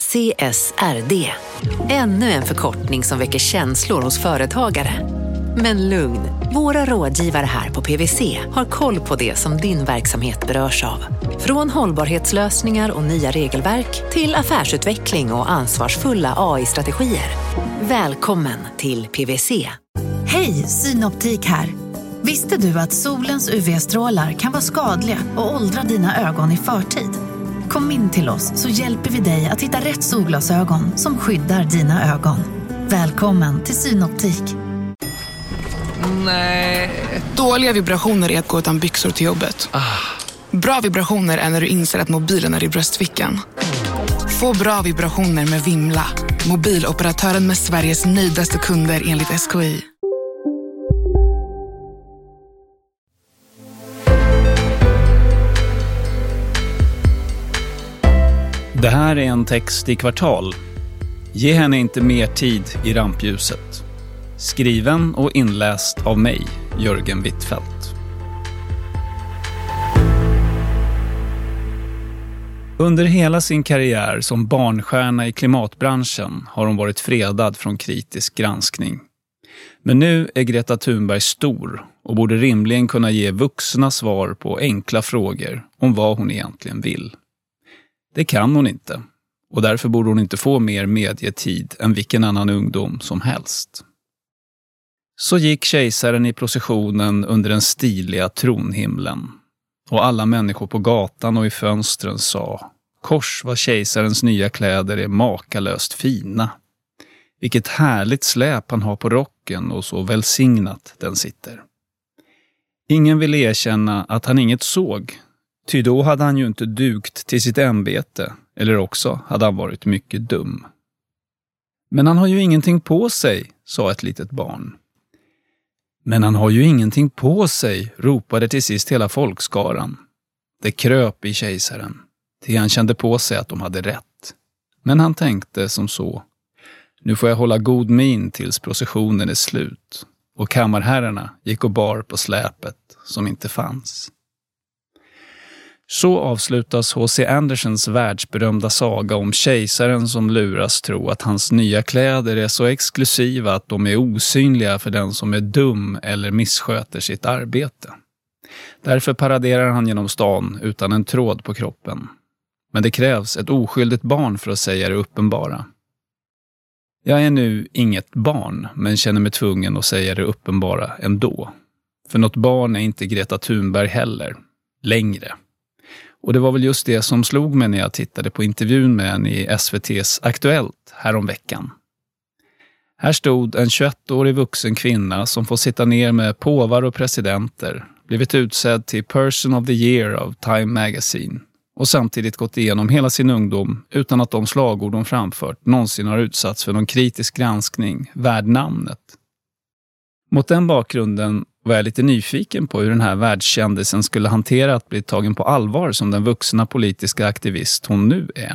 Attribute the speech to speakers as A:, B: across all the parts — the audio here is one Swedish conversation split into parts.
A: CSRD. Ännu en förkortning som väcker känslor hos företagare. Men lugn, våra rådgivare här på PwC har koll på det som din verksamhet berörs av. Från hållbarhetslösningar och nya regelverk till affärsutveckling och ansvarsfulla AI-strategier. Välkommen till PwC.
B: Hej, Synoptik här. Visste du att solens UV-strålar kan vara skadliga och åldra dina ögon i förtid? Kom in till oss så hjälper vi dig att hitta rätt solglasögon som skyddar dina ögon. Välkommen till Synoptik.
C: Nej. Dåliga vibrationer är att gå utan byxor till jobbet. Bra vibrationer är när du inser att mobilen är i bröstfickan. Få bra vibrationer med Vimla. Mobiloperatören med Sveriges nöjdaste kunder enligt SKI.
D: Det här är en text i Kvartal. Ge henne inte mer tid i rampljuset. Skriven och inläst av mig, Jörgen Wittfeldt. Under hela sin karriär som barnstjärna i klimatbranschen har hon varit fredad från kritisk granskning. Men nu är Greta Thunberg stor och borde rimligen kunna ge vuxna svar på enkla frågor om vad hon egentligen vill. Det kan hon inte, och därför borde hon inte få mer medietid än vilken annan ungdom som helst. Så gick kejsaren i processionen under den stiliga tronhimlen, och alla människor på gatan och i fönstren sa: kors vad kejsarens nya kläder är makalöst fina. Vilket härligt släp han har på rocken och så välsignat den sitter. Ingen ville erkänna att han inget såg, ty då hade han ju inte dugt till sitt ämbete, eller också hade han varit mycket dum. Men han har ju ingenting på sig, sa ett litet barn. Men han har ju ingenting på sig, ropade till sist hela folkskaran. Det kröp i kejsaren, till han kände på sig att de hade rätt. Men han tänkte som så: nu får jag hålla god min tills processionen är slut. Och kammarherrarna gick och bar på släpet som inte fanns. Så avslutas H.C. Andersens världsberömda saga om kejsaren som luras tro att hans nya kläder är så exklusiva att de är osynliga för den som är dum eller missköter sitt arbete. Därför paraderar han genom stan utan en tråd på kroppen. Men det krävs ett oskyldigt barn för att säga det uppenbara. Jag är nu inget barn, men känner mig tvungen att säga det uppenbara ändå. För något barn är inte Greta Thunberg heller, längre. Och det var väl just det som slog mig när jag tittade på intervjun med henne i SVT:s Aktuellt häromveckan. Här stod en 21-årig vuxen kvinna som får sitta ner med påvar och presidenter, blivit utsedd till Person of the Year av Time Magazine och samtidigt gått igenom hela sin ungdom utan att de slagord hon framfört någonsin har utsatts för någon kritisk granskning värd namnet. Mot den bakgrunden var jag lite nyfiken på hur den här världskändisen skulle hantera att bli tagen på allvar som den vuxna politiska aktivist hon nu är.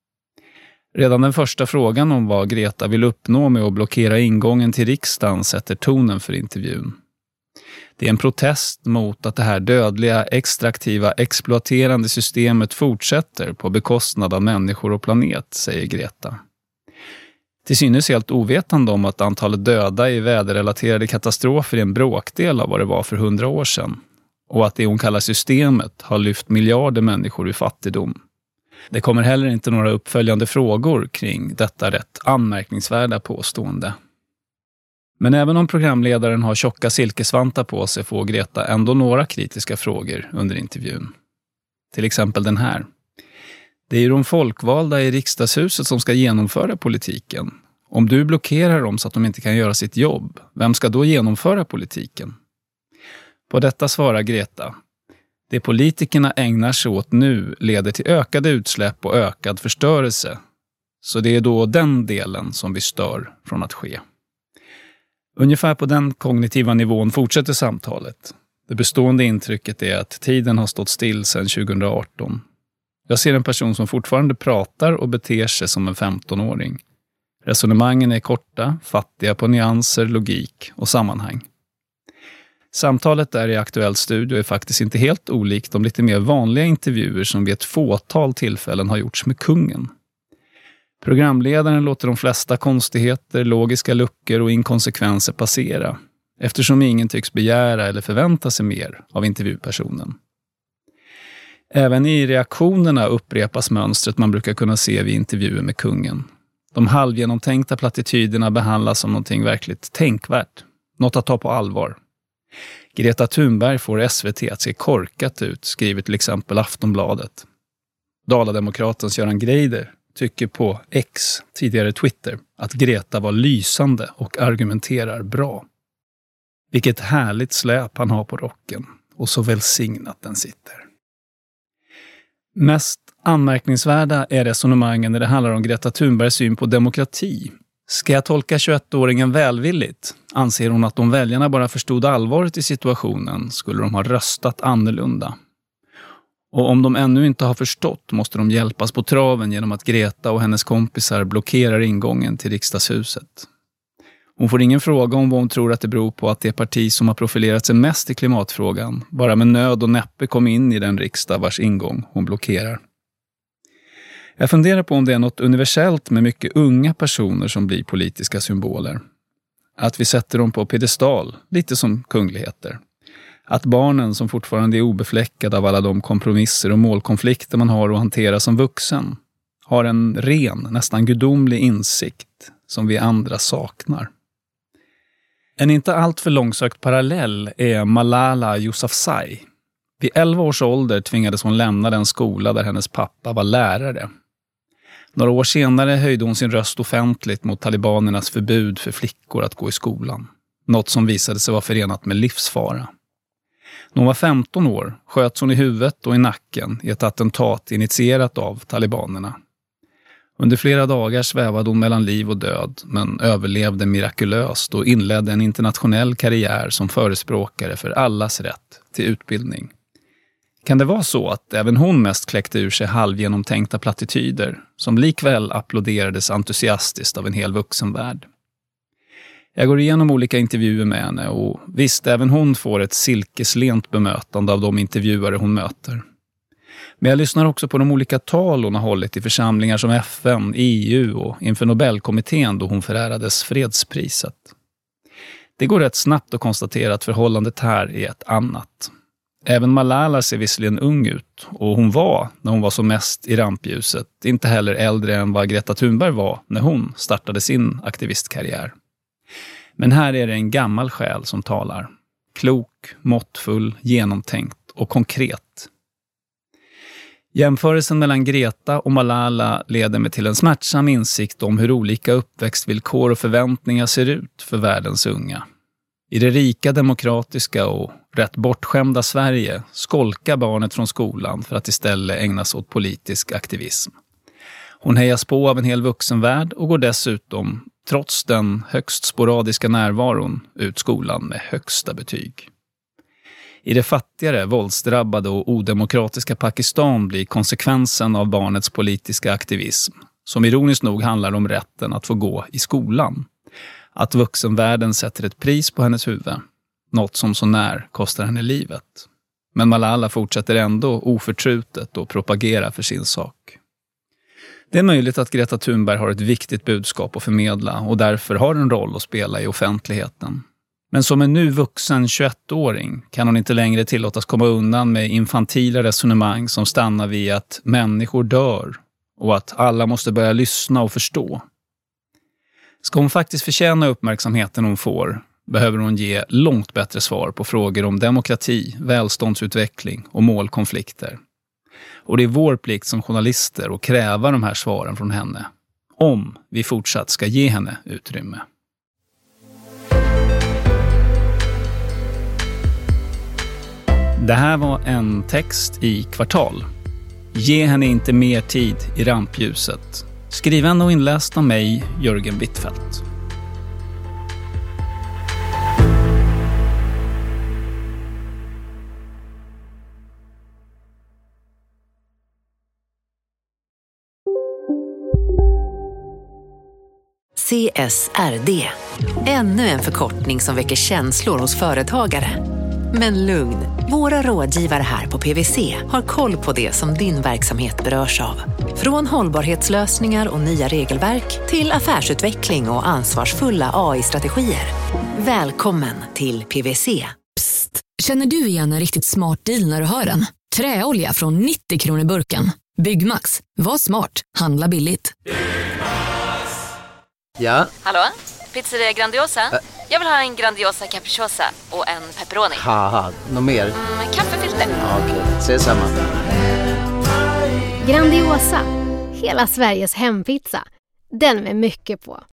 D: Redan den första frågan om vad Greta vill uppnå med att blockera ingången till riksdagen sätter tonen för intervjun. Det är en protest mot att det här dödliga, extraktiva, exploaterande systemet fortsätter på bekostnad av människor och planet, säger Greta. Till synes helt ovetande om att antalet döda i väderrelaterade katastrofer är en bråkdel av vad det var för 100 år sedan. Och att det hon kallar systemet har lyft miljarder människor ur fattigdom. Det kommer heller inte några uppföljande frågor kring detta rätt anmärkningsvärda påstående. Men även om programledaren har tjocka silkesvantar på sig får Greta ändå några kritiska frågor under intervjun. Till exempel den här. Det är ju de folkvalda i riksdagshuset som ska genomföra politiken. Om du blockerar dem så att de inte kan göra sitt jobb, vem ska då genomföra politiken? På detta svarar Greta: det politikerna ägnar sig åt nu leder till ökade utsläpp och ökad förstörelse. Så det är då den delen som vi stör från att ske. Ungefär på den kognitiva nivån fortsätter samtalet. Det bestående intrycket är att tiden har stått still sedan 2018. Jag ser en person som fortfarande pratar och beter sig som en 15-åring. Resonemangen är korta, fattiga på nyanser, logik och sammanhang. Samtalet där i Aktuell studio är faktiskt inte helt olikt de lite mer vanliga intervjuer som vid ett fåtal tillfällen har gjorts med kungen. Programledaren låter de flesta konstigheter, logiska luckor och inkonsekvenser passera, eftersom ingen tycks begära eller förvänta sig mer av intervjupersonen. Även i reaktionerna upprepas mönstret man brukar kunna se vid intervjuer med kungen. De halvgenomtänkta plattityderna behandlas som någonting verkligt tänkvärt, något att ta på allvar. Greta Thunberg får SVT att se korkat ut, skriver till exempel Aftonbladet. Dalademokratens Göran Greider tycker på X, tidigare Twitter, att Greta var lysande och argumenterar bra. Vilket härligt släp han har på rocken och så välsignat den sitter. Mest anmärkningsvärda är resonemangen när det handlar om Greta Thunbergs syn på demokrati. Ska jag tolka 21-åringen välvilligt? Anser hon att om väljarna bara förstod allvaret i situationen skulle de ha röstat annorlunda. Och om de ännu inte har förstått måste de hjälpas på traven genom att Greta och hennes kompisar blockerar ingången till riksdagshuset. Hon får ingen fråga om vad hon tror att det beror på att det parti som har profilerat sig mest i klimatfrågan bara med nöd och näppe kom in i den riksdag vars ingång hon blockerar. Jag funderar på om det är något universellt med mycket unga personer som blir politiska symboler. Att vi sätter dem på pedestal, lite som kungligheter. Att barnen som fortfarande är obefläckade av alla de kompromisser och målkonflikter man har att hantera som vuxen har en ren, nästan gudomlig insikt som vi andra saknar. En inte alltför långsökt parallell är Malala Yousafzai. Vid 11 års ålder tvingades hon lämna den skola där hennes pappa var lärare. Några år senare höjde hon sin röst offentligt mot talibanernas förbud för flickor att gå i skolan. Något som visade sig vara förenat med livsfara. När hon var 15 år sköts hon i huvudet och i nacken i ett attentat initierat av talibanerna. Under flera dagar svävade hon mellan liv och död men överlevde mirakulöst och inledde en internationell karriär som förespråkare för allas rätt till utbildning. Kan det vara så att även hon mest kläckte ur sig halvgenomtänkta plattityder som likväl applåderades entusiastiskt av en hel vuxenvärld? Jag går igenom olika intervjuer med henne och visst, även hon får ett silkeslent bemötande av de intervjuare hon möter. Men jag lyssnar också på de olika tal hon har hållit i församlingar som FN, EU och inför Nobelkommittén då hon förärades fredspriset. Det går rätt snabbt att konstatera att förhållandet här är ett annat. Även Malala ser visserligen ung ut och hon var, när hon var som mest i rampljuset, inte heller äldre än vad Greta Thunberg var när hon startade sin aktivistkarriär. Men här är det en gammal själ som talar. Klok, måttfull, genomtänkt och konkret. Jämförelsen mellan Greta och Malala leder mig till en smärtsam insikt om hur olika uppväxtvillkor och förväntningar ser ut för världens unga. I det rika, demokratiska och rätt bortskämda Sverige skolkar barnet från skolan för att istället ägna sig åt politisk aktivism. Hon hejas på av en hel vuxenvärld och går dessutom, trots den högst sporadiska närvaron, ut skolan med högsta betyg. I det fattigare, våldsdrabbade och odemokratiska Pakistan blir konsekvensen av barnets politiska aktivism, som ironiskt nog handlar om rätten att få gå i skolan, att vuxenvärlden sätter ett pris på hennes huvud, något som så när kostar henne livet. Men Malala fortsätter ändå oförtrutet och propagerar för sin sak. Det är möjligt att Greta Thunberg har ett viktigt budskap att förmedla och därför har en roll att spela i offentligheten. Men som en nu vuxen 21-åring kan hon inte längre tillåtas komma undan med infantila resonemang som stannar vid att människor dör och att alla måste börja lyssna och förstå. Ska hon faktiskt förtjäna uppmärksamheten hon får behöver hon ge långt bättre svar på frågor om demokrati, välståndsutveckling och målkonflikter. Och det är vår plikt som journalister att kräva de här svaren från henne, om vi fortsatt ska ge henne utrymme. Det här var en text i Kvartal. Ge henne inte mer tid i rampljuset. Skriven och inläst av mig, Jörgen Wittfeldt.
A: CSRD. Ännu en förkortning som väcker känslor hos företagare. Men lugn, Våra rådgivare här på PWC har koll på det som din verksamhet berörs av. Från hållbarhetslösningar och nya regelverk till affärsutveckling och ansvarsfulla AI-strategier. Välkommen till PWC.
E: Psst, känner du igen en riktigt smart deal när du hör den? Träolja från 90 kronor burken. Byggmax, var smart, handla billigt.
F: Ja?
G: Hallå? Pizzeria Grandiosa? Jag vill ha en Grandiosa capriciosa och en pepperoni.
F: Haha, något mer?
G: Kaffefilter.
F: Ja, okej, ses samma.
H: Grandiosa, hela Sveriges hempizza. Den med mycket på.